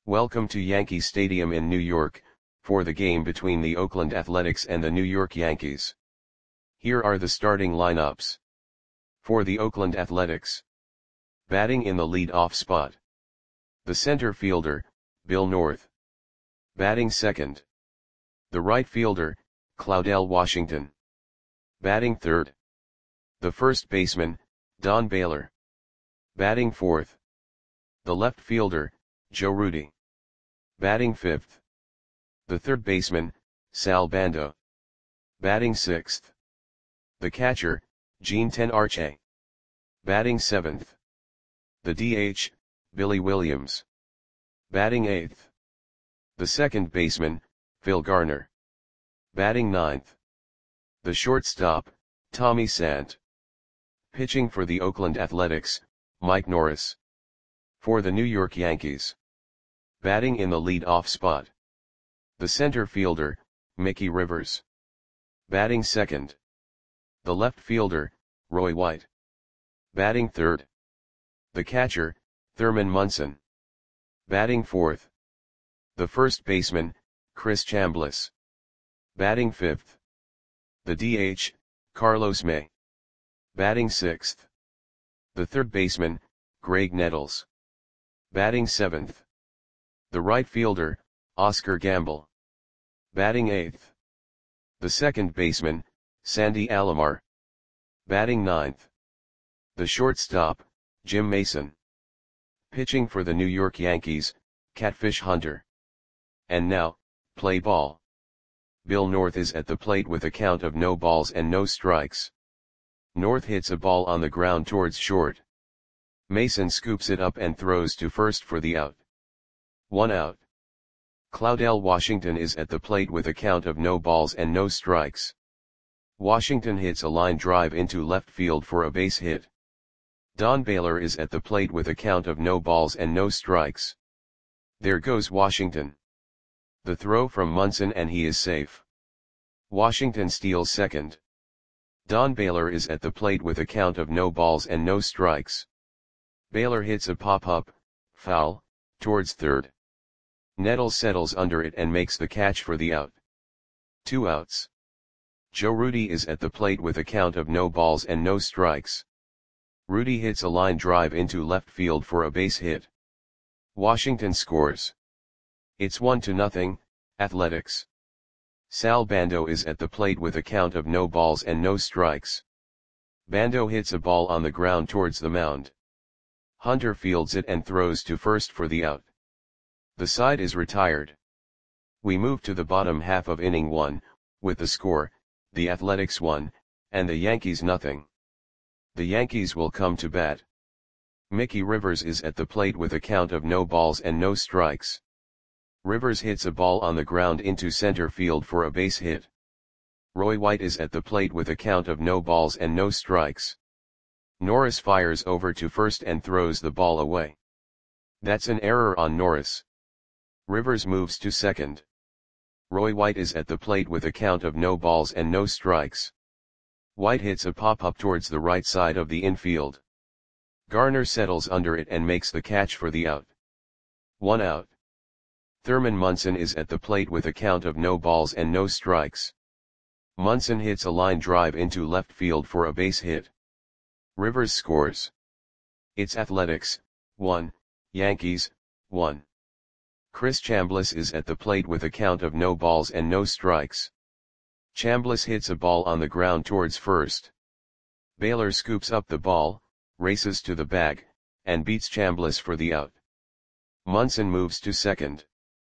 Welcome to Yankee Stadium in New York, for the game between the Oakland Athletics and the New York Yankees. Here are the starting lineups. For the Oakland Athletics. Batting in the lead-off spot. The center fielder, Bill North. Batting second. The right fielder, Claudell Washington. Batting third. The first baseman, Don Baylor. Batting fourth. The left fielder, Joe Rudi. Batting fifth. The third baseman, Sal Bando. Batting sixth. The catcher, Gene Tenarche. Batting seventh. The DH, Billy Williams. Batting eighth. The second baseman, Phil Garner. Batting ninth. The shortstop, Tommy Sant. Pitching for the Oakland Athletics, Mike Norris. For the New York Yankees. Batting in the lead-off spot. The center fielder, Mickey Rivers. Batting second. The left fielder, Roy White. Batting third. The catcher, Thurman Munson. Batting fourth. The first baseman, Chris Chambliss. Batting fifth. The DH, Carlos May. Batting sixth. The third baseman, Graig Nettles. Batting seventh. The right fielder, Oscar Gamble. Batting eighth. The second baseman, Sandy Alomar. Batting ninth. The shortstop, Jim Mason. Pitching for the New York Yankees, Catfish Hunter. And now, play ball. Bill North is at the plate with a count of no balls and no strikes. North hits a ball on the ground towards short. Mason scoops it up and throws to first for the out. 1 out. Claudell Washington is at the plate with a count of no balls and no strikes. Washington hits a line drive into left field for a base hit. Don Baylor is at the plate with a count of no balls and no strikes. There goes Washington. The throw from Munson and he is safe. Washington steals second. Don Baylor is at the plate with a count of no balls and no strikes. Baylor hits a pop-up, foul, towards third. Nettles settles under it and makes the catch for the out. 2 outs. Joe Rudi is at the plate with a count of no balls and no strikes. Rudi hits a line drive into left field for a base hit. Washington scores. It's 1-0, Athletics. Sal Bando is at the plate with a count of no balls and no strikes. Bando hits a ball on the ground towards the mound. Hunter fields it and throws to first for the out. The side is retired. We move to the bottom half of inning 1, with the score, the Athletics 1, and the Yankees 0. The Yankees will come to bat. Mickey Rivers is at the plate with a count of no balls and no strikes. Rivers hits a ball on the ground into center field for a base hit. Roy White is at the plate with a count of no balls and no strikes. Norris fires over to first and throws the ball away. That's an error on Norris. Rivers moves to second. Roy White is at the plate with a count of no balls and no strikes. White hits a pop-up towards the right side of the infield. Garner settles under it and makes the catch for the out. 1 out. Thurman Munson is at the plate with a count of no balls and no strikes. Munson hits a line drive into left field for a base hit. Rivers scores. It's Athletics 1, Yankees 1. Chris Chambliss is at the plate with a count of no balls and no strikes. Chambliss hits a ball on the ground towards first. Baylor scoops up the ball, races to the bag, and beats Chambliss for the out. Munson moves to second.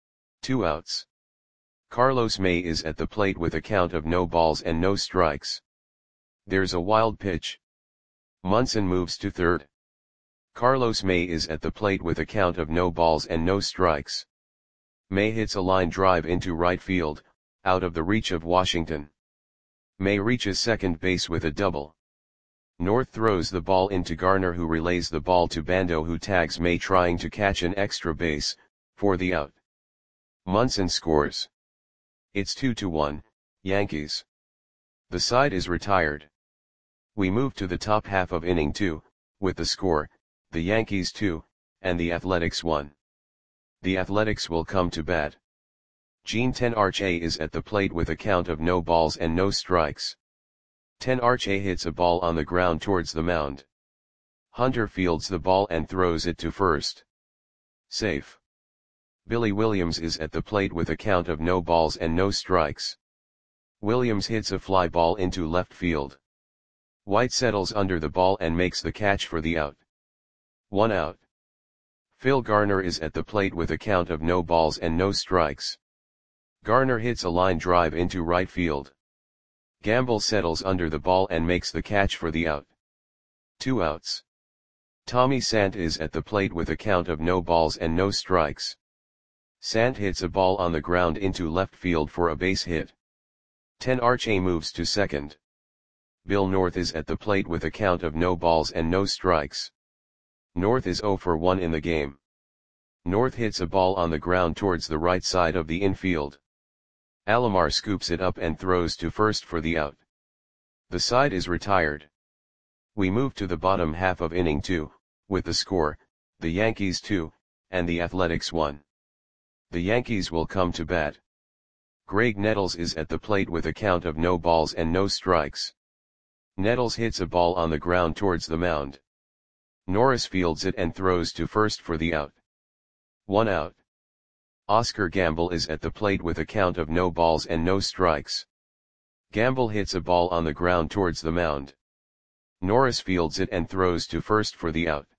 2 outs. Carlos May is at the plate with a count of no balls and no strikes. There's a wild pitch. Munson moves to third. Carlos May is at the plate with a count of no balls and no strikes. May hits a line drive into right field, out of the reach of Washington. May reaches second base with a double. North throws the ball into Garner, who relays the ball to Bando, who tags May trying to catch an extra base, for the out. Munson scores. It's 2-1, Yankees. The side is retired. We move to the top half of inning 2, with the score, the Yankees 2, and the Athletics 1. The Athletics will come to bat. Gene Tenarche is at the plate with a count of no balls and no strikes. Tenarche hits a ball on the ground towards the mound. Hunter fields the ball and throws it to first. Safe. Billy Williams is at the plate with a count of no balls and no strikes. Williams hits a fly ball into left field. White settles under the ball and makes the catch for the out. 1 out. Phil Garner is at the plate with a count of no balls and no strikes. Garner hits a line drive into right field. Gamble settles under the ball and makes the catch for the out. 2 outs. Tommy Sant is at the plate with a count of no balls and no strikes. Sant hits a ball on the ground into left field for a base hit. Tenarche moves to second. Bill North is at the plate with a count of no balls and no strikes. North is 0 for 1 in the game. North hits a ball on the ground towards the right side of the infield. Alomar scoops it up and throws to first for the out. The side is retired. We move to the bottom half of inning 2, with the score, the Yankees 2, and the Athletics 1. The Yankees will come to bat. Greg Nettles is at the plate with a count of no balls and no strikes. Nettles hits a ball on the ground towards the mound. Norris fields it and throws to first for the out. 1 out. Oscar Gamble is at the plate with a count of no balls and no strikes. Gamble hits a ball on the ground towards the mound. Norris fields it and throws to first for the out.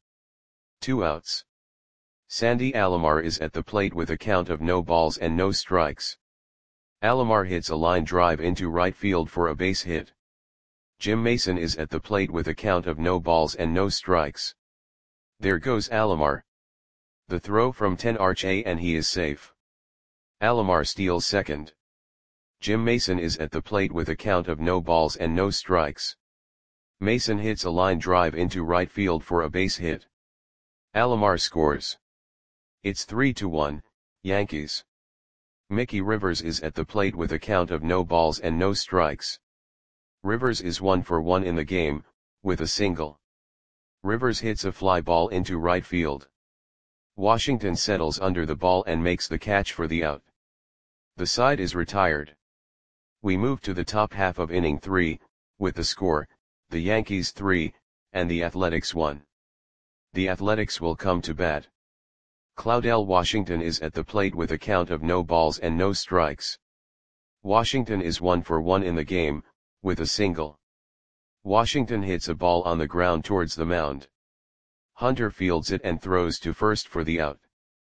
2 outs. Sandy Alomar is at the plate with a count of no balls and no strikes. Alomar hits a line drive into right field for a base hit. Jim Mason is at the plate with a count of no balls and no strikes. There goes Alomar. The throw from Tenarche and he is safe. Alomar steals second. Jim Mason is at the plate with a count of no balls and no strikes. Mason hits a line drive into right field for a base hit. Alomar scores. It's 3-1, Yankees. Mickey Rivers is at the plate with a count of no balls and no strikes. Rivers is 1 for 1 in the game, with a single. Rivers hits a fly ball into right field. Washington settles under the ball and makes the catch for the out. The side is retired. We move to the top half of inning 3, with the score, the Yankees 3, and the Athletics 1. The Athletics will come to bat. Claudell Washington is at the plate with a count of no balls and no strikes. Washington is 1 for 1 in the game, with a single. Washington hits a ball on the ground towards the mound. Hunter fields it and throws to first for the out.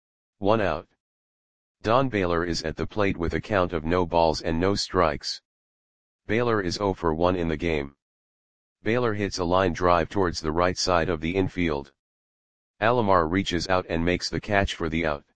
1 out. Don Baylor is at the plate with a count of no balls and no strikes. Baylor is 0 for 1 in the game. Baylor hits a line drive towards the right side of the infield. Alomar reaches out and makes the catch for the out.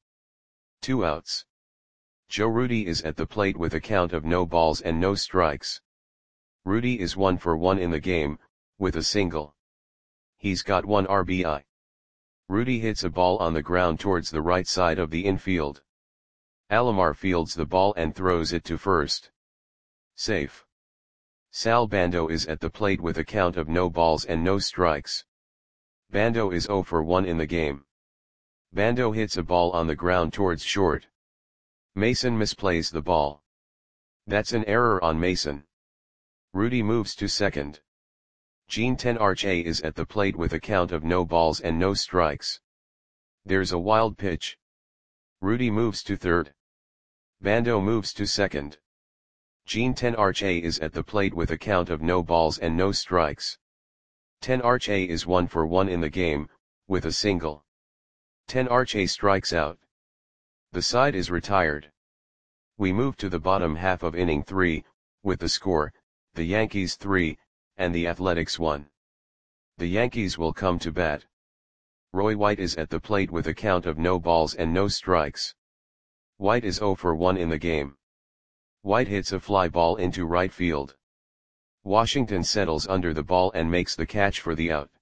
2 outs. Joe Rudi is at the plate with a count of no balls and no strikes. Rudi is 1 for 1 in the game, with a single. He's got 1 RBI. Rudi hits a ball on the ground towards the right side of the infield. Alomar fields the ball and throws it to first. Safe. Sal Bando is at the plate with a count of no balls and no strikes. Bando is 0 for 1 in the game. Bando hits a ball on the ground towards short. Mason misplays the ball. That's an error on Mason. Rudi moves to second. Gene Tenarche is at the plate with a count of no balls and no strikes. There's a wild pitch. Rudi moves to third. Bando moves to second. Gene Tenarche is at the plate with a count of no balls and no strikes. Tenarche is 1 for 1 in the game, with a single. Tenarche strikes out. The side is retired. We move to the bottom half of inning 3, with the score, the Yankees 3, and the Athletics 1. The Yankees will come to bat. Roy White is at the plate with a count of no balls and no strikes. White is 0 for 1 in the game. White hits a fly ball into right field. Washington settles under the ball and makes the catch for the out.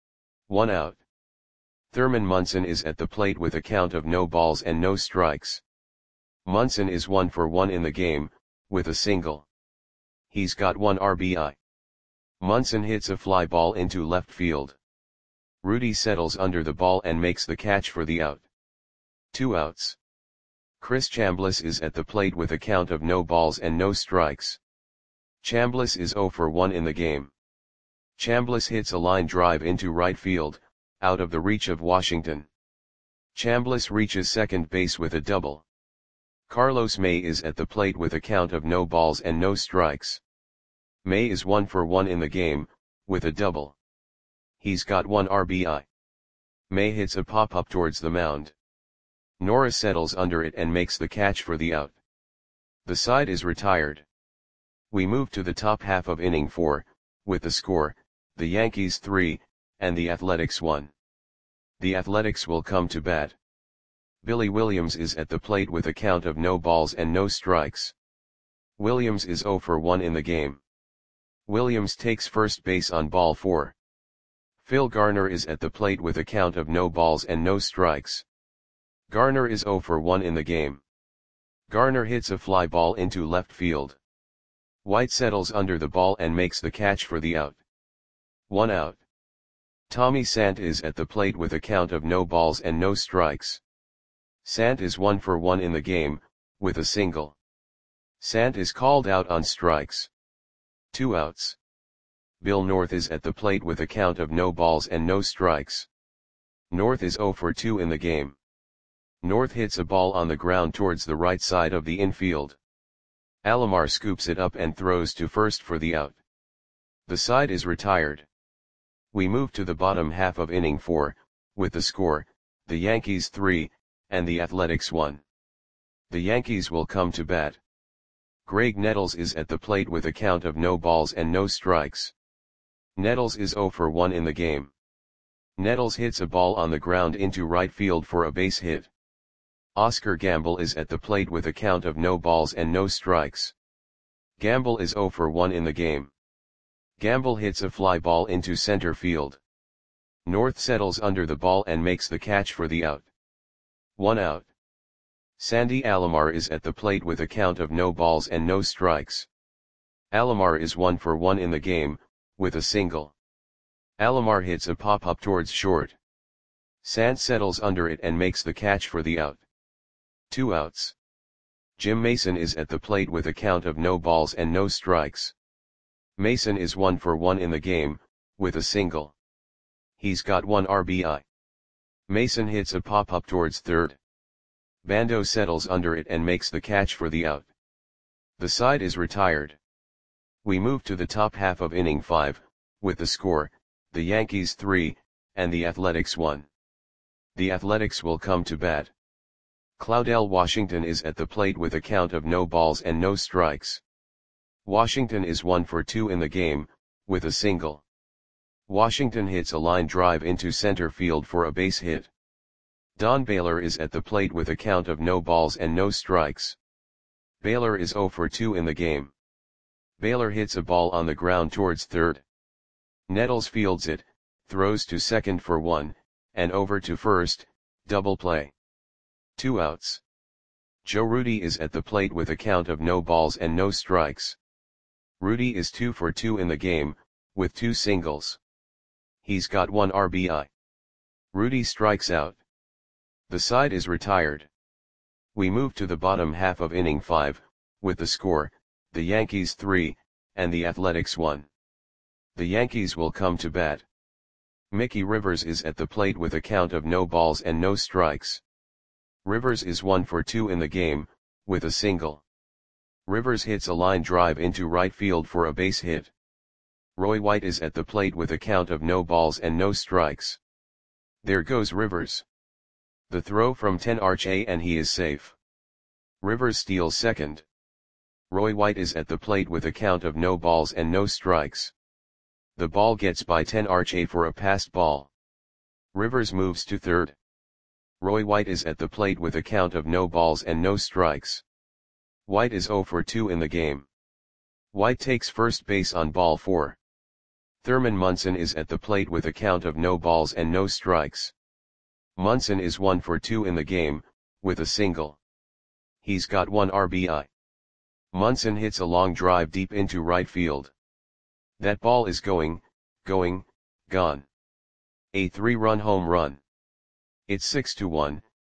1 out. Thurman Munson is at the plate with a count of no balls and no strikes. Munson is 1 for 1 in the game, with a single. He's got 1 RBI. Munson hits a fly ball into left field. Rudi settles under the ball and makes the catch for the out. 2 outs. Chris Chambliss is at the plate with a count of no balls and no strikes. Chambliss is 0 for 1 in the game. Chambliss hits a line drive into right field, out of the reach of Washington. Chambliss reaches second base with a double. Carlos May is at the plate with a count of no balls and no strikes. May is 1 for 1 in the game, with a double. He's got 1 RBI. May hits a pop-up towards the mound. Nora settles under it and makes the catch for the out. The side is retired. We move to the top half of inning 4, with the score, the Yankees 3, and the Athletics 1. The Athletics will come to bat. Billy Williams is at the plate with a count of no balls and no strikes. Williams is 0 for 1 in the game. Williams takes first base on ball 4. Phil Garner is at the plate with a count of no balls and no strikes. Garner is 0 for 1 in the game. Garner hits a fly ball into left field. White settles under the ball and makes the catch for the out. 1 out. Tommy Sant is at the plate with a count of no balls and no strikes. Sant is 1 for 1 in the game, with a single. Sant is called out on strikes. 2 outs. Bill North is at the plate with a count of no balls and no strikes. North is 0 for 2 in the game. North hits a ball on the ground towards the right side of the infield. Alomar scoops it up and throws to first for the out. The side is retired. We move to the bottom half of inning 4, with the score, the Yankees 3, and the Athletics 1. The Yankees will come to bat. Greg Nettles is at the plate with a count of no balls and no strikes. Nettles is 0 for 1 in the game. Nettles hits a ball on the ground into right field for a base hit. Oscar Gamble is at the plate with a count of no balls and no strikes. Gamble is 0 for 1 in the game. Gamble hits a fly ball into center field. North settles under the ball and makes the catch for the out. 1 out. Sandy Alomar is at the plate with a count of no balls and no strikes. Alomar is 1 for 1 in the game, with a single. Alomar hits a pop-up towards short. Sant settles under it and makes the catch for the out. 2 outs. Jim Mason is at the plate with a count of no balls and no strikes. Mason is 1 for 1 in the game, with a single. He's got 1 RBI. Mason hits a pop-up towards third. Bando settles under it and makes the catch for the out. The side is retired. We move to the top half of inning 5, with the score, the Yankees 3, and the Athletics 1. The Athletics will come to bat. Claudel Washington is at the plate with a count of no balls and no strikes. Washington is 1 for 2 in the game, with a single. Washington hits a line drive into center field for a base hit. Don Baylor is at the plate with a count of no balls and no strikes. Baylor is 0 for 2 in the game. Baylor hits a ball on the ground towards third. Nettles fields it, throws to second for 1, and over to first, double play. 2 outs. Joe Rudi is at the plate with a count of no balls and no strikes. Rudi is 2 for 2 in the game, with 2 singles. He's got 1 RBI. Rudi strikes out. The side is retired. We move to the bottom half of inning 5, with the score, the Yankees 3, and the Athletics 1. The Yankees will come to bat. Mickey Rivers is at the plate with a count of no balls and no strikes. Rivers is 1 for 2 in the game, with a single. Rivers hits a line drive into right field for a base hit. Roy White is at the plate with a count of no balls and no strikes. There goes Rivers. The throw from 10 RHA and he is safe. Rivers steals second. Roy White is at the plate with a count of no balls and no strikes. The ball gets by 10 RHA for a passed ball. Rivers moves to third. Roy White is at the plate with a count of no balls and no strikes. White is 0 for 2 in the game. White takes first base on ball 4. Thurman Munson is at the plate with a count of no balls and no strikes. Munson is 1 for 2 in the game, with a single. He's got 1 RBI. Munson hits a long drive deep into right field. That ball is gone. A 3-run home run. It's 6-1,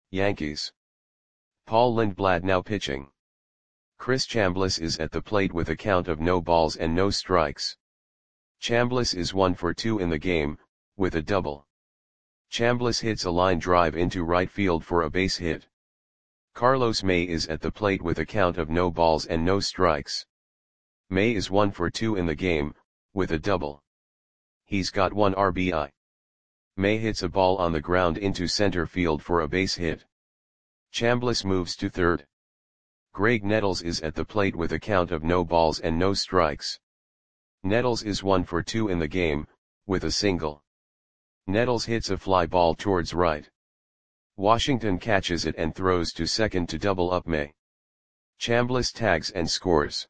Yankees. Paul Lindblad now pitching. Chris Chambliss is at the plate with a count of no balls and no strikes. Chambliss is 1 for 2 in the game, with a double. Chambliss hits a line drive into right field for a base hit. Carlos May is at the plate with a count of no balls and no strikes. May is 1 for 2 in the game, with a double. He's got 1 RBI. May hits a ball on the ground into center field for a base hit. Chambliss moves to third. Greg Nettles is at the plate with a count of no balls and no strikes. Nettles is 1 for 2 in the game, with a single. Nettles hits a fly ball towards right. Washington catches it and throws to second to double up May. Chambliss tags and scores.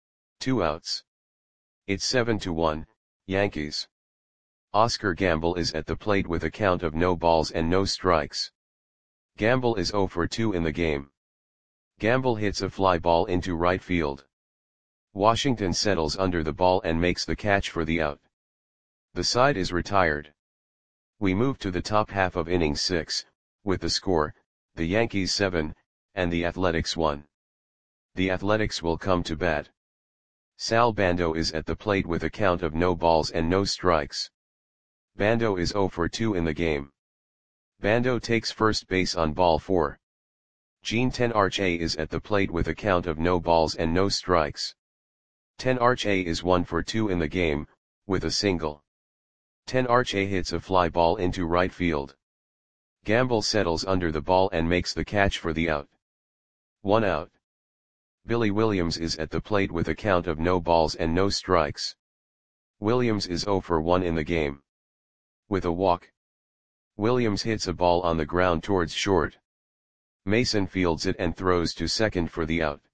2 outs. It's 7-1, Yankees. Oscar Gamble is at the plate with a count of no balls and no strikes. Gamble is 0 for 2 in the game. Gamble hits a fly ball into right field. Washington settles under the ball and makes the catch for the out. The side is retired. We move to the top half of inning 6, with the score, the Yankees 7, and the Athletics 1. The Athletics will come to bat. Sal Bando is at the plate with a count of no balls and no strikes. Bando is 0 for 2 in the game. Bando takes first base on ball 4. Gene Tenarche is at the plate with a count of no balls and no strikes. Tenarche is 1 for 2 in the game, with a single. Tenarche hits a fly ball into right field. Gamble settles under the ball and makes the catch for the out. 1 out. Billy Williams is at the plate with a count of no balls and no strikes. Williams is 0 for 1 in the game. With a walk. Williams hits a ball on the ground towards short. Mason fields it and throws to second for the out.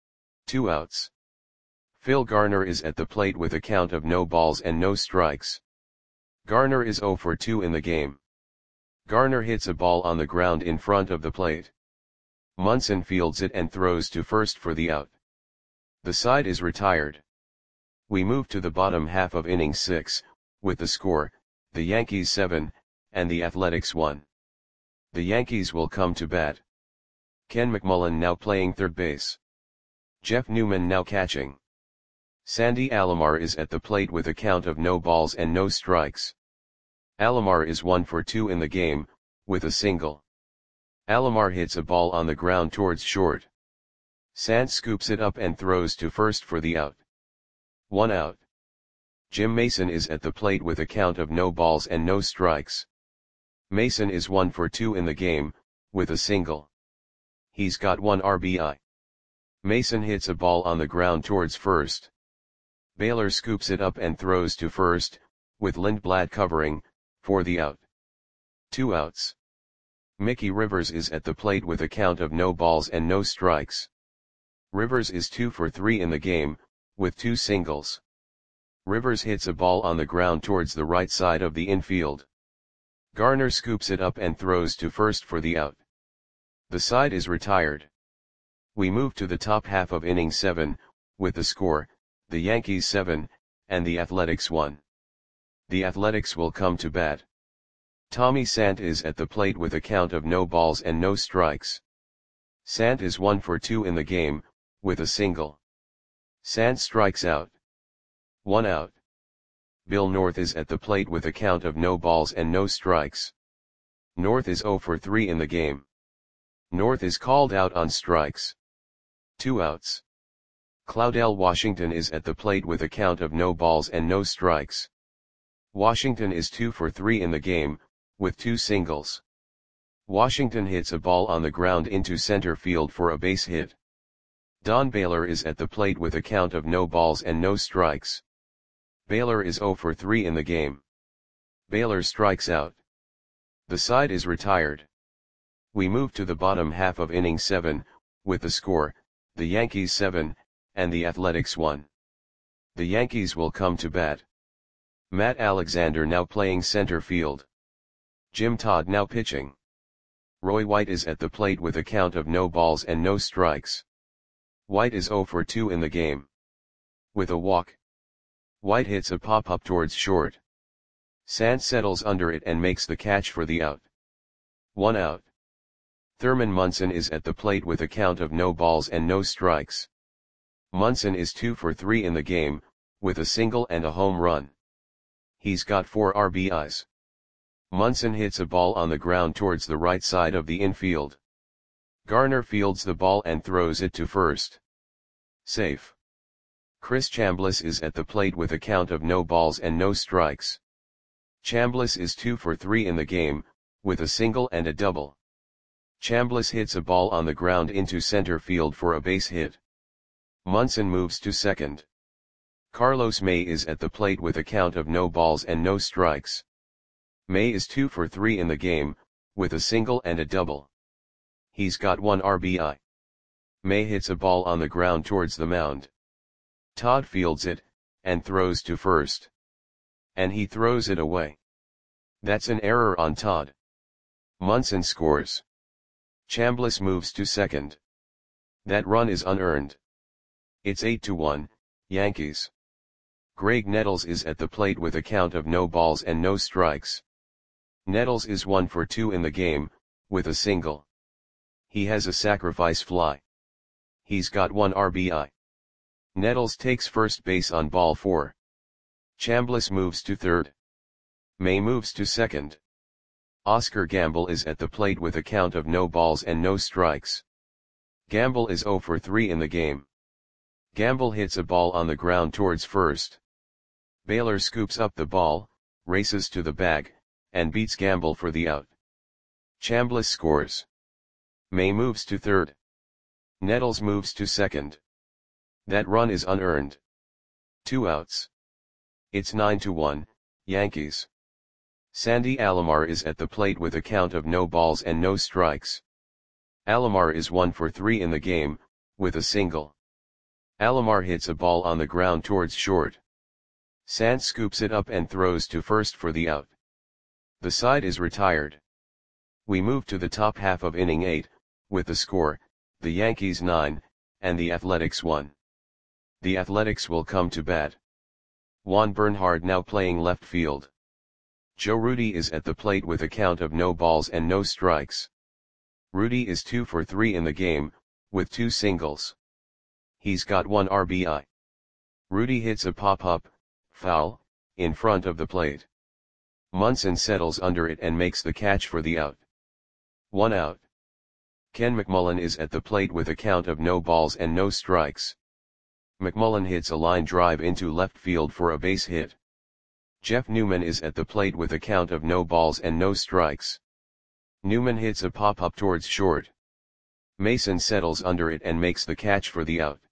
2 outs. Phil Garner is at the plate with a count of no balls and no strikes. Garner is 0 for 2 in the game. Garner hits a ball on the ground in front of the plate. Munson fields it and throws to first for the out. The side is retired. We move to the bottom half of inning 6, with the score, the Yankees 7, and the Athletics 1. The Yankees will come to bat. Ken McMullen now playing third base. Jeff Newman now catching. Sandy Alomar is at the plate with a count of no balls and no strikes. Alomar is 1 for 2 in the game, with a single. Alomar hits a ball on the ground towards short. Sant scoops it up and throws to first for the out. 1 out. Jim Mason is at the plate with a count of no balls and no strikes. Mason is 1 for 2 in the game, with a single. He's got 1 RBI. Mason hits a ball on the ground towards first. Baylor scoops it up and throws to first, with Lindblad covering, for the out. 2 outs. Mickey Rivers is at the plate with a count of no balls and no strikes. Rivers is 2 for 3 in the game, with 2 singles. Rivers hits a ball on the ground towards the right side of the infield. Garner scoops it up and throws to first for the out. The side is retired. We move to the top half of inning 7, with the score, the Yankees 7, and the Athletics 1. The Athletics will come to bat. Tommy Sant is at the plate with a count of no balls and no strikes. Sant is 1 for 2 in the game, with a single. Sant strikes out. 1 out. Bill North is at the plate with a count of no balls and no strikes. North is 0 for 3 in the game. North is called out on strikes. 2 outs. Claudell Washington is at the plate with a count of no balls and no strikes. Washington is 2 for 3 in the game, with 2 singles. Washington hits a ball on the ground into center field for a base hit. Don Baylor is at the plate with a count of no balls and no strikes. Baylor is 0 for 3 in the game. Baylor strikes out. The side is retired. We move to the bottom half of inning 7, with the score, the Yankees 7, and the Athletics 1. The Yankees will come to bat. Matt Alexander now playing center field. Jim Todd now pitching. Roy White is at the plate with a count of no balls and no strikes. White is 0 for 2 in the game. With a walk. White hits a pop-up towards short. Sant settles under it and makes the catch for the out. 1 out. Thurman Munson is at the plate with a count of no balls and no strikes. Munson is 2 for 3 in the game, with a single and a home run. He's got 4 RBIs. Munson hits a ball on the ground towards the right side of the infield. Garner fields the ball and throws it to first. Safe. Chris Chambliss is at the plate with a count of no balls and no strikes. Chambliss is 2 for 3 in the game, with a single and a double. Chambliss hits a ball on the ground into center field for a base hit. Munson moves to second. Carlos May is at the plate with a count of no balls and no strikes. May is 2 for 3 in the game, with a single and a double. He's got 1 RBI. May hits a ball on the ground towards the mound. Todd fields it, and throws to first. And he throws it away. That's an error on Todd. Munson scores. Chambliss moves to second. That run is unearned. It's 8-1, Yankees. Greg Nettles is at the plate with a count of no balls and no strikes. Nettles is 1 for 2 in the game, with a single. He has a sacrifice fly. He's got 1 RBI. Nettles takes first base on ball 4. Chambliss moves to third. May moves to second. Oscar Gamble is at the plate with a count of no balls and no strikes. Gamble is 0 for 3 in the game. Gamble hits a ball on the ground towards first. Baylor scoops up the ball, races to the bag, and beats Gamble for the out. Chambliss scores. May moves to third. Nettles moves to second. That run is unearned. 2 outs. It's 9-1, Yankees. Sandy Alomar is at the plate with a count of no balls and no strikes. Alomar is 1 for 3 in the game, with a single. Alomar hits a ball on the ground towards short. Sant scoops it up and throws to first for the out. The side is retired. We move to the top half of inning 8, with the score, the Yankees 9, and the Athletics 1. The Athletics will come to bat. Juan Bernhard now playing left field. Joe Rudi is at the plate with a count of no balls and no strikes. Rudi is 2 for 3 in the game, with 2 singles. He's got 1 RBI. Rudi hits a pop-up, foul, in front of the plate. Munson settles under it and makes the catch for the out. 1 out. Ken McMullen is at the plate with a count of no balls and no strikes. McMullen hits a line drive into left field for a base hit. Jeff Newman is at the plate with a count of no balls and no strikes. Newman hits a pop-up towards short. Mason settles under it and makes the catch for the out.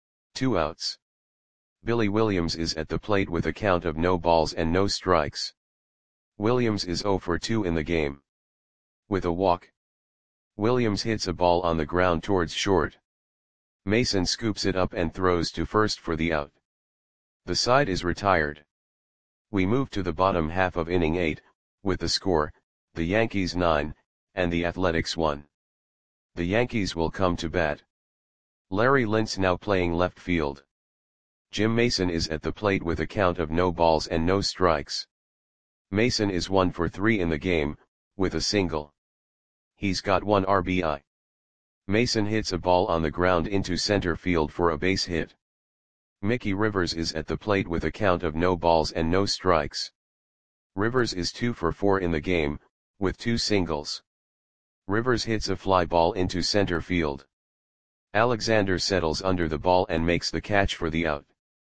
2 outs. Billy Williams is at the plate with a count of no balls and no strikes. Williams is 0 for 2 in the game. With a walk. Williams hits a ball on the ground towards short. Mason scoops it up and throws to first for the out. The side is retired. We move to the bottom half of inning 8, with the score, the Yankees 9, and the Athletics 1. The Yankees will come to bat. Larry Lintz now playing left field. Jim Mason is at the plate with a count of no balls and no strikes. Mason is 1 for 3 in the game, with a single. He's got 1 RBI. Mason hits a ball on the ground into center field for a base hit. Mickey Rivers is at the plate with a count of no balls and no strikes. Rivers is 2 for 4 in the game, with 2 singles. Rivers hits a fly ball into center field. Alexander settles under the ball and makes the catch for the out.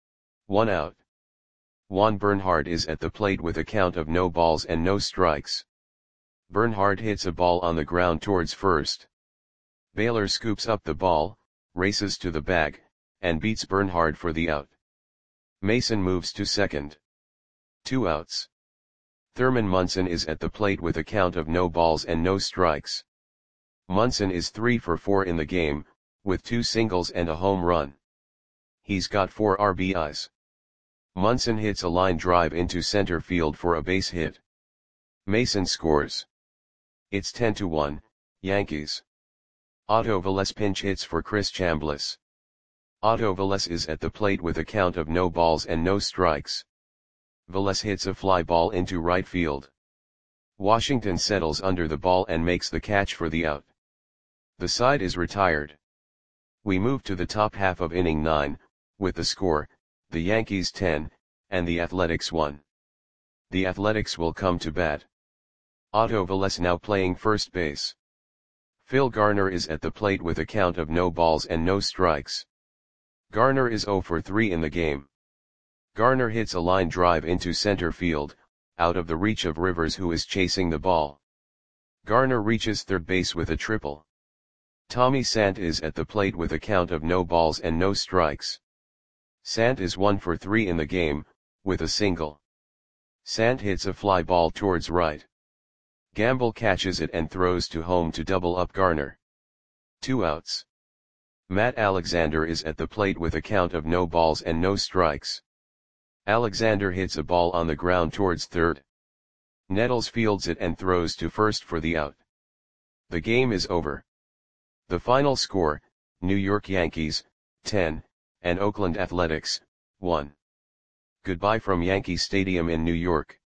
1 out. Juan Bernhard is at the plate with a count of no balls and no strikes. Bernhard hits a ball on the ground towards first. Baylor scoops up the ball, races to the bag, and beats Bernhard for the out. Mason moves to second. 2 outs. Thurman Munson is at the plate with a count of no balls and no strikes. Munson is 3 for 4 in the game, with 2 singles and a home run. He's got 4 RBIs. Munson hits a line drive into center field for a base hit. Mason scores. It's 10-1, Yankees. Otto Velez pinch hits for Chris Chambliss. Otto Velez is at the plate with a count of no balls and no strikes. Velez hits a fly ball into right field. Washington settles under the ball and makes the catch for the out. The side is retired. We move to the top half of inning 9, with the score, the Yankees 10, and the Athletics 1. The Athletics will come to bat. Otto Velez now playing first base. Phil Garner is at the plate with a count of no balls and no strikes. Garner is 0 for 3 in the game. Garner hits a line drive into center field, out of the reach of Rivers, who is chasing the ball. Garner reaches third base with a triple. Tommy Sant is at the plate with a count of no balls and no strikes. Sant is 1 for 3 in the game, with a single. Sant hits a fly ball towards right. Gamble catches it and throws to home to double up Garner. 2 outs. Matt Alexander is at the plate with a count of no balls and no strikes. Alexander hits a ball on the ground towards third. Nettles fields it and throws to first for the out. The game is over. The final score, New York Yankees, 10, and Oakland Athletics, 1. Goodbye from Yankee Stadium in New York.